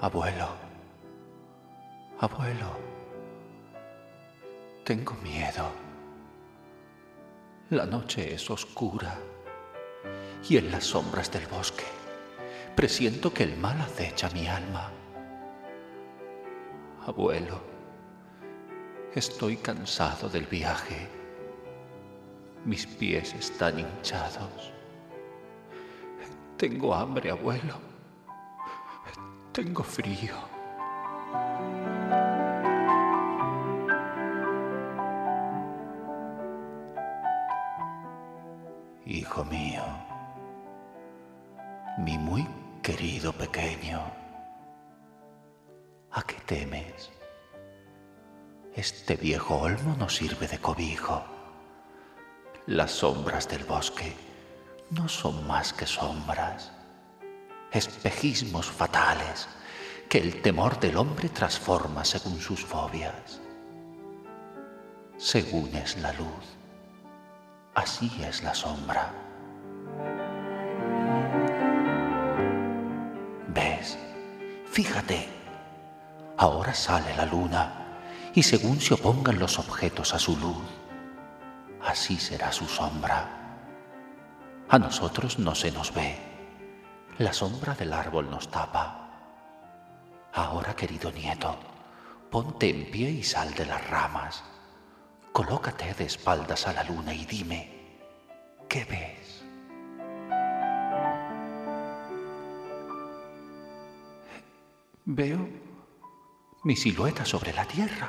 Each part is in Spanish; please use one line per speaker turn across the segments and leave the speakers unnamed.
Abuelo, abuelo, tengo miedo. La noche es oscura y en las sombras del bosque presiento que el mal acecha mi alma. Abuelo, estoy cansado del viaje. Mis pies están hinchados. Tengo hambre, abuelo. Tengo frío. Hijo mío, mi muy querido pequeño, ¿a qué temes? Este viejo olmo no sirve de cobijo. Las sombras del bosque no son más que sombras, espejismos fatales que el temor del hombre transforma según sus fobias. Según es la luz, así es la sombra. ¿Ves? Fíjate, ahora sale la luna y según se opongan los objetos a su luz, así será su sombra. A nosotros no se nos ve, la sombra del árbol nos tapa. Ahora, querido nieto, ponte en pie y sal de las ramas. Colócate de espaldas a la luna y dime, ¿qué ves? Veo mi silueta sobre la tierra.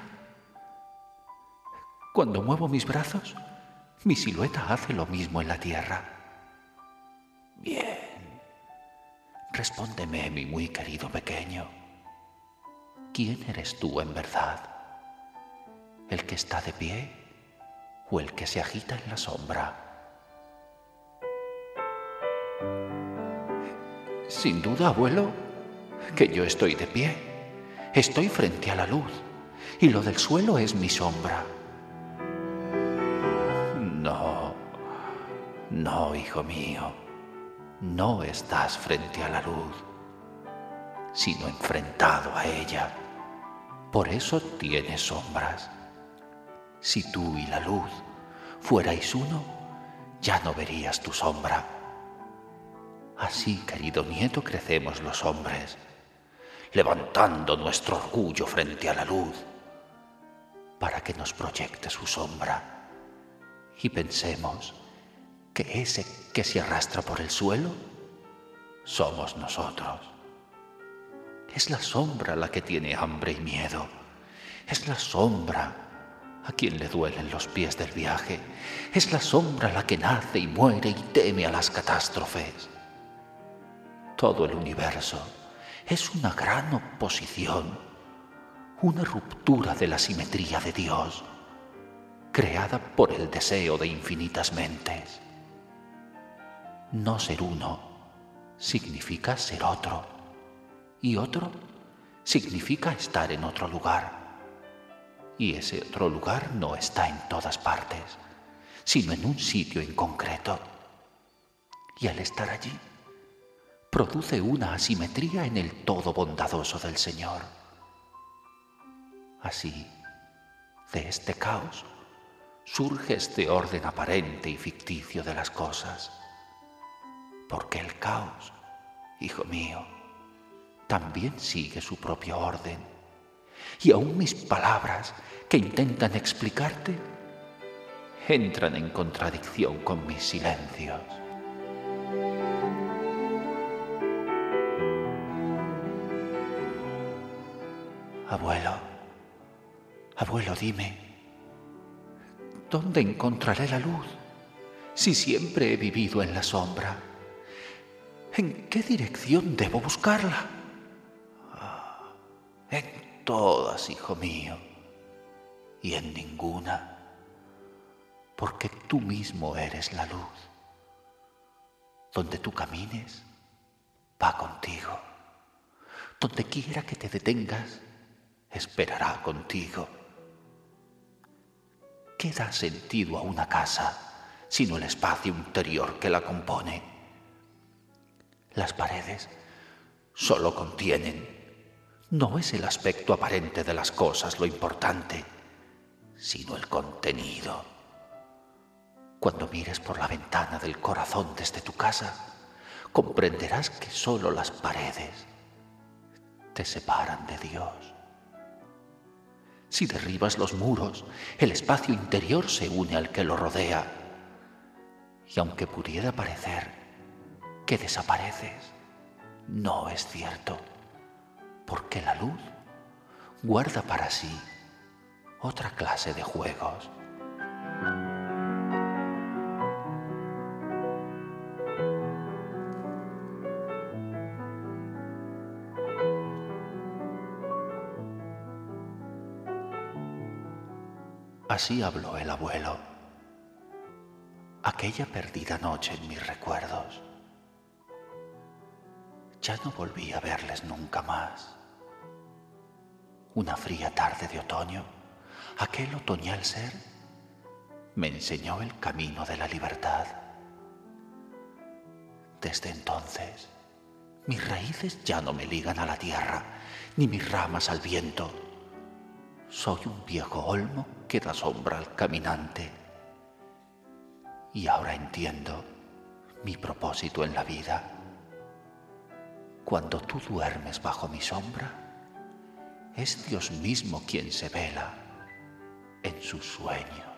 Cuando muevo mis brazos, mi silueta hace lo mismo en la tierra. Bien, respóndeme, mi muy querido pequeño. ¿Quién eres tú en verdad? ¿El que está de pie o el que se agita en la sombra? Sin duda, abuelo, que yo estoy de pie. Estoy frente a la luz y lo del suelo es mi sombra. No, hijo mío, no estás frente a la luz, sino enfrentado a ella. Por eso tienes sombras. Si tú y la luz fuerais uno, ya no verías tu sombra. Así, querido nieto, crecemos los hombres, levantando nuestro orgullo frente a la luz, para que nos proyecte su sombra y pensemos que ese que se arrastra por el suelo somos nosotros. Es la sombra la que tiene hambre y miedo. Es la sombra a quien le duelen los pies del viaje. Es la sombra la que nace y muere y teme a las catástrofes. Todo el universo es una gran oposición, una ruptura de la simetría de Dios, creada por el deseo de infinitas mentes. No ser uno significa ser otro, y otro significa estar en otro lugar. Y ese otro lugar no está en todas partes, sino en un sitio en concreto. Y al estar allí, produce una asimetría en el todo bondadoso del Señor. Así, de este caos, surge este orden aparente y ficticio de las cosas. Porque el caos, hijo mío, también sigue su propio orden. Y aún mis palabras, que intentan explicarte, entran en contradicción con mis silencios. Abuelo, dime, ¿dónde encontraré la luz si siempre he vivido en la sombra? ¿En qué dirección debo buscarla? En todas, hijo mío, y en ninguna, porque tú mismo eres la luz. Donde tú camines, va contigo. Donde quiera que te detengas, esperará contigo. ¿Qué da sentido a una casa sino el espacio interior que la compone? Las paredes solo contienen No es el aspecto aparente de las cosas lo importante, sino el contenido. Cuando mires por la ventana del corazón desde tu casa, comprenderás que solo las paredes te separan de Dios. Si derribas los muros, el espacio interior se une al que lo rodea. Y aunque pudiera parecer que desapareces, no es cierto, porque la luz guarda para sí otra clase de juegos. Así habló el abuelo, aquella perdida noche en mis recuerdos. Ya no volví a verles nunca más. Una fría tarde de otoño, aquel otoñal ser me enseñó el camino de la libertad. Desde entonces, mis raíces ya no me ligan a la tierra, ni mis ramas al viento. Soy un viejo olmo que da sombra al caminante. Y ahora entiendo mi propósito en la vida. Cuando tú duermes bajo mi sombra, es Dios mismo quien se vela en sus sueños.